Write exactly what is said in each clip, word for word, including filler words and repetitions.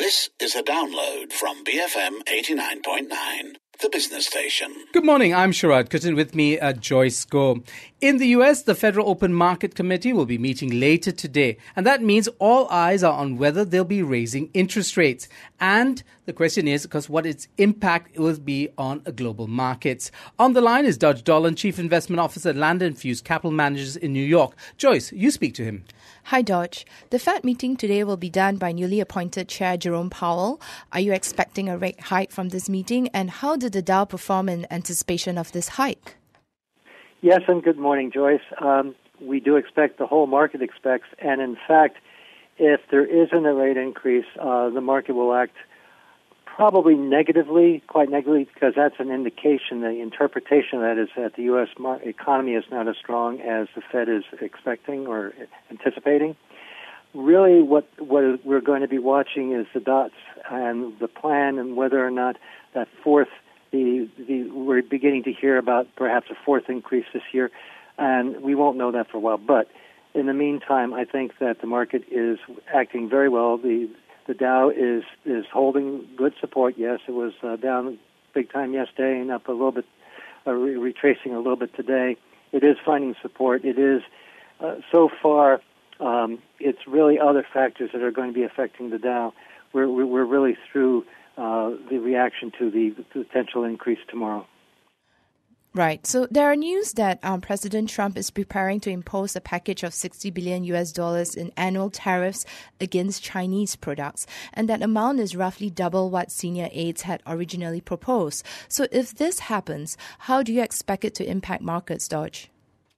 This is a download from B F M eighty-nine point nine, the business station. Good morning, I'm Sharad Kuttan. With me, uh, Joyce Go. In the U S, the Federal Open Market Committee will be meeting later today, and that means all eyes are on whether they'll be raising interest rates. And the question is, because what its impact will be on global markets. On the line is Dodge Dolan, Chief Investment Officer at Land and Fuse Capital Managers in New York. Joyce, you speak to him. Hi, Dodge. The Fed meeting today will be done by newly appointed Chair Jerome Powell. Are you expecting a rate hike from this meeting? And how did the Dow perform in anticipation of this hike? Yes, and good morning, Joyce. Um, we do expect, the whole market expects, and in fact, if there isn't a rate increase, uh, the market will act probably negatively, quite negatively, because that's an indication, the interpretation of that is that the U S mar- economy is not as strong as the Fed is expecting or anticipating. Really, what, what we're going to be watching is the dots and the plan and whether or not that fourth, the, the we're beginning to hear about perhaps a fourth increase this year, and we won't know that for a while. But in the meantime, I think that the market is acting very well. The The Dow is, is holding good support. Yes, it was uh, down big time yesterday and up a little bit, uh, re- retracing a little bit today. It is finding support. It is, uh, so far, um, it's really other factors that are going to be affecting the Dow. We're, we're really through uh, the reaction to the potential increase tomorrow. Right. So there are news that um, President Trump is preparing to impose a package of sixty billion U S dollars in annual tariffs against Chinese products. And that amount is roughly double what senior aides had originally proposed. So if this happens, how do you expect it to impact markets, Dodge?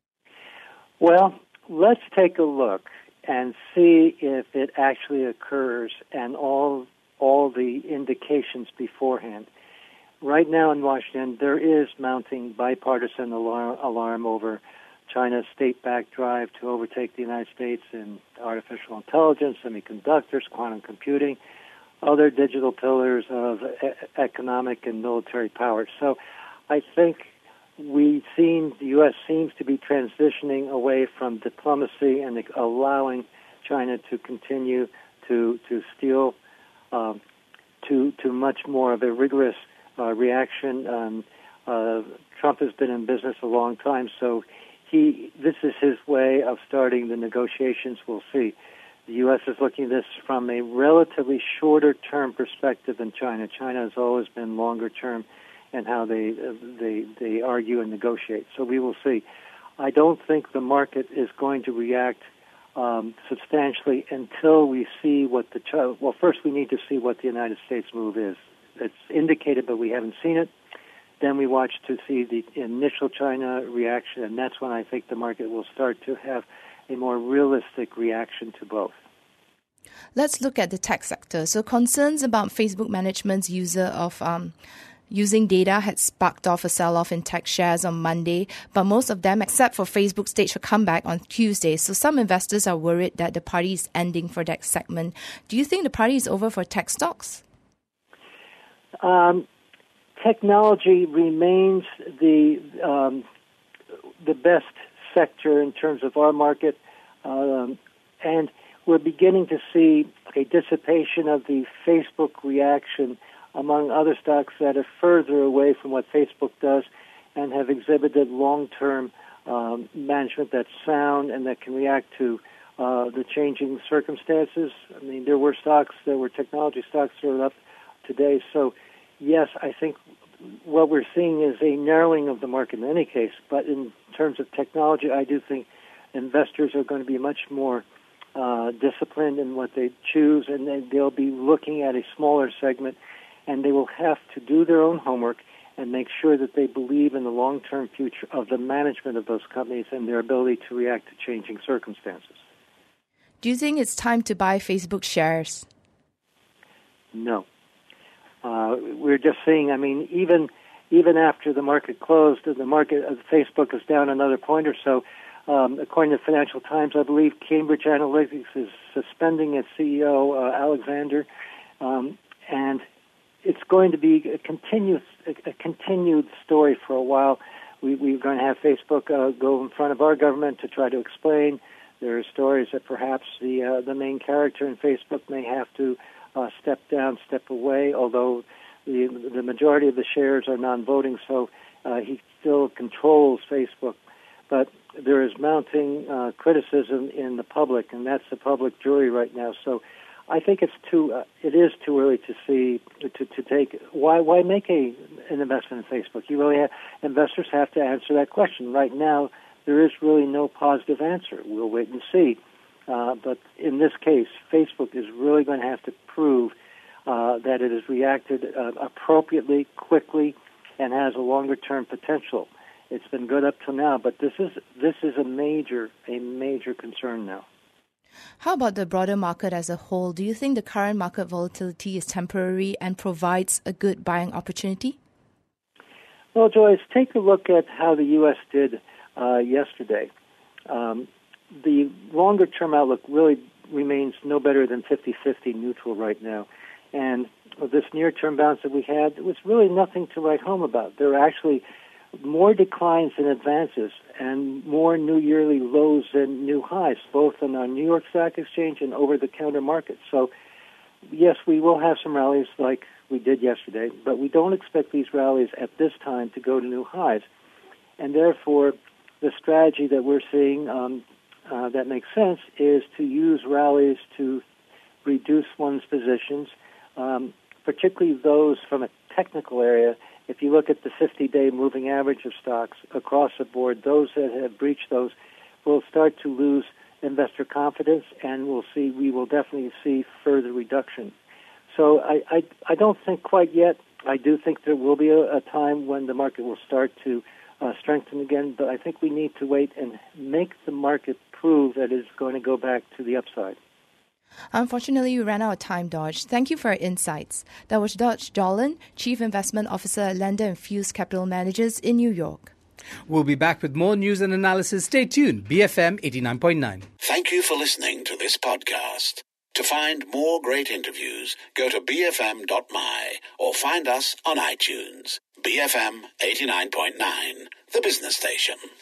Well, let's take a look and see if it actually occurs and all all the indications beforehand. Right now in Washington, there is mounting bipartisan alarm, alarm over China's state-backed drive to overtake the United States in artificial intelligence, semiconductors, quantum computing, other digital pillars of e- economic and military power. So I think we seem, the U S seems to be transitioning away from diplomacy and allowing China to continue to to steal um, to to much more of a rigorous Uh, reaction. Um, uh, Trump has been in business a long time, so he this is his way of starting the negotiations. We'll see. The U S is looking at this from a relatively shorter-term perspective than China. China has always been longer-term in how they uh, they they argue and negotiate. So we will see. I don't think the market is going to react um, substantially until we see what the Ch- well. First, we need to see what the United States move is. It's indicated, but we haven't seen it. Then we watch to see the initial China reaction, and that's when I think the market will start to have a more realistic reaction to both. Let's look at the tech sector. So concerns about Facebook management's user of um, using data had sparked off a sell-off in tech shares on Monday, but most of them, except for Facebook, staged a comeback on Tuesday. So some investors are worried that the party is ending for that segment. Do you think the party is over for tech stocks? Um, technology remains the um, the best sector in terms of our market, um, and we're beginning to see a dissipation of the Facebook reaction among other stocks that are further away from what Facebook does and have exhibited long-term um, management that's sound and that can react to uh, the changing circumstances. I mean, there were stocks, there were technology stocks that were up today. So, yes, I think what we're seeing is a narrowing of the market in any case. But in terms of technology, I do think investors are going to be much more uh, disciplined in what they choose, and they, they'll be looking at a smaller segment, and they will have to do their own homework and make sure that they believe in the long-term future of the management of those companies and their ability to react to changing circumstances. Do you think it's time to buy Facebook shares? No. Uh, we're just seeing, I mean, even even after the market closed, the market of Facebook is down another point or so. Um, according to Financial Times, I believe Cambridge Analytics is suspending its C E O, uh, Alexander, um, and it's going to be a continuous, a, a continued story for a while. We, we're going to have Facebook uh, go in front of our government to try to explain. There are stories that perhaps the uh, the main character in Facebook may have to uh, step down, step away, although the, the majority of the shares are non-voting, so uh, he still controls Facebook. But there is mounting uh, criticism in the public, and that's the public jury right now. So I think it's too uh, it is too early to see to, to take why why make a an investment in Facebook. You really have, investors have to answer that question. Right now, there is really no positive answer. We'll wait and see. Uh, but in this case, Facebook is really going to have to prove uh, that it has reacted uh, appropriately, quickly, and has a longer-term potential. It's been good up till now, but this is this is a major a major concern now. How about the broader market as a whole? Do you think the current market volatility is temporary and provides a good buying opportunity? Well, Joyce, take a look at how the U S did uh, yesterday. Um, the longer-term outlook really remains no better than fifty-fifty neutral right now. And this near-term bounce that we had, it was really nothing to write home about. There are actually more declines than advances and more new yearly lows than new highs, both on our New York Stock Exchange and over-the-counter market. So, yes, we will have some rallies like we did yesterday, but we don't expect these rallies at this time to go to new highs. And therefore, the strategy that we're seeing um, uh, that makes sense is to use rallies to reduce one's positions, um, particularly those from a technical area. If you look at the fifty-day moving average of stocks across the board, those that have breached those will start to lose investor confidence, and we'll see. We will definitely see further reduction. So I, I, I don't think quite yet. I do think there will be a, a time when the market will start to uh, strengthen again, but I think we need to wait and make the market prove that it's going to go back to the upside. Unfortunately, we ran out of time, Dodge. Thank you for your insights. That was Dodge Dolan, Chief Investment Officer at Lander and Fuse Capital Managers in New York. We'll be back with more news and analysis. Stay tuned. B F M eighty-nine point nine. Thank you for listening to this podcast. To find more great interviews, go to b f m dot m y or find us on iTunes. B F M eighty-nine point nine, the business station.